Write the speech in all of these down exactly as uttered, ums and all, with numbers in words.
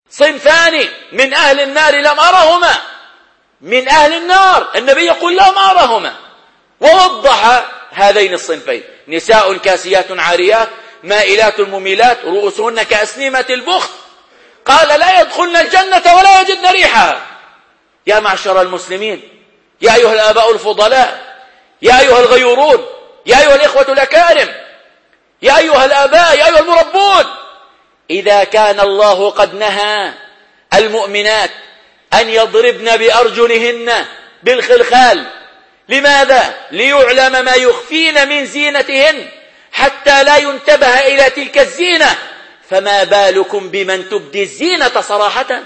صنفان من أهل النار لم أرهما من أهل النار، النبي يقول لم أرهما، ووضح هذين الصنفين: نساء كاسيات عاريات مائلات مميلات رؤوسهن كأسنمة البخت، قال لا يدخلن الجنة ولا يجدن ريحها. يا معشر المسلمين، يا أيها الآباء الفضلاء، يا أيها الغيورون، يا أيها الإخوة الأكارم، يا أيها الآباء، يا أيها المربون، إذا كان الله قد نهى المؤمنات أن يضربن بأرجلهن بالخلخال، لماذا؟ ليعلم ما يخفين من زينتهن حتى لا ينتبه إلى تلك الزينة، فما بالكم بمن تبدي الزينة صراحة؟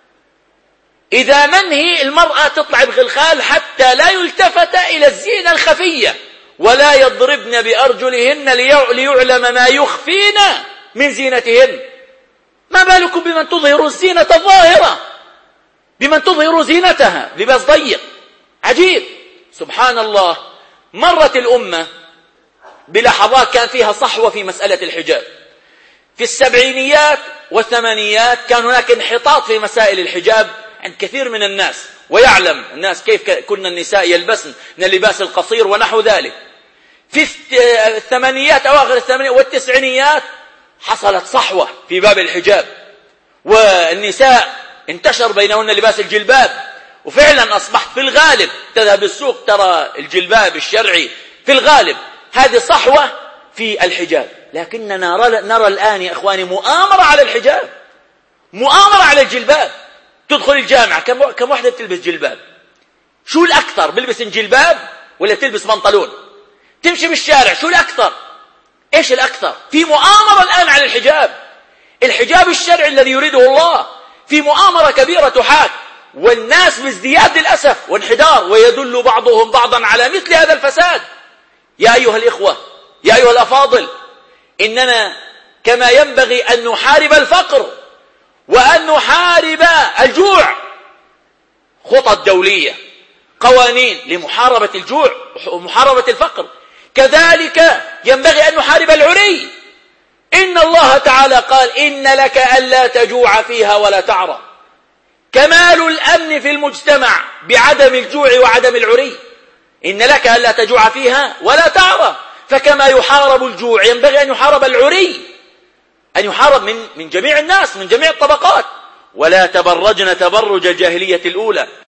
إذا منهي المرأة تطلع بخلخال حتى لا يلتفت إلى الزينة الخفية، ولا يضربن بأرجلهن ليعلم ما يخفين من زينتهن، ما بالكم بمن تظهر الزينة الظاهرة، بمن تظهر زينتها لباس ضيق عجيب. سبحان الله، مرت الأمة بلحظات كان فيها صحوة في مسألة الحجاب. في السبعينيات والثمانينيات كان هناك انحطاط في مسائل الحجاب عند كثير من الناس، ويعلم الناس كيف كنا النساء يلبسن من اللباس القصير ونحو ذلك. في الثمانينيات أواخر الثمانينيات والتسعينيات حصلت صحوة في باب الحجاب، والنساء انتشر بينهن لباس الجلباب، وفعلا أصبحت في الغالب تذهب السوق ترى الجلباب الشرعي في الغالب. هذه صحوة في الحجاب، لكننا نرى, نرى الآن يا إخواني مؤامرة على الحجاب، مؤامرة على الجلباب. تدخل الجامعة كم, كم واحدة بتلبس جلباب؟ شو الأكثر؟ بلبس جلباب ولا تلبس بنطلون؟ تمشي بالشارع شو الأكثر؟ إيش الأكثر؟ في مؤامرة الآن على الحجاب، الحجاب الشرعي الذي يريده الله، في مؤامرة كبيرة تحاك، والناس بازدياد للأسف وانحدار، ويدل بعضهم بعضا على مثل هذا الفساد. يا أيها الإخوة، يا أيها الأفاضل، إننا كما ينبغي أن نحارب الفقر وأن نحارب الجوع، خطط دولية، قوانين لمحاربة الجوع ومحاربة الفقر، كذلك ينبغي أن نحارب العري. إن الله تعالى قال: إن لك ألا تجوع فيها ولا تعرى. كمال الأمن في المجتمع بعدم الجوع وعدم العري. إن لك ألا تجوع فيها ولا تعرى، فكما يحارب الجوع ينبغي أن يحارب العري، أن يحارب من من جميع الناس، من جميع الطبقات. ولا تبرجن تبرج الجاهلية الأولى.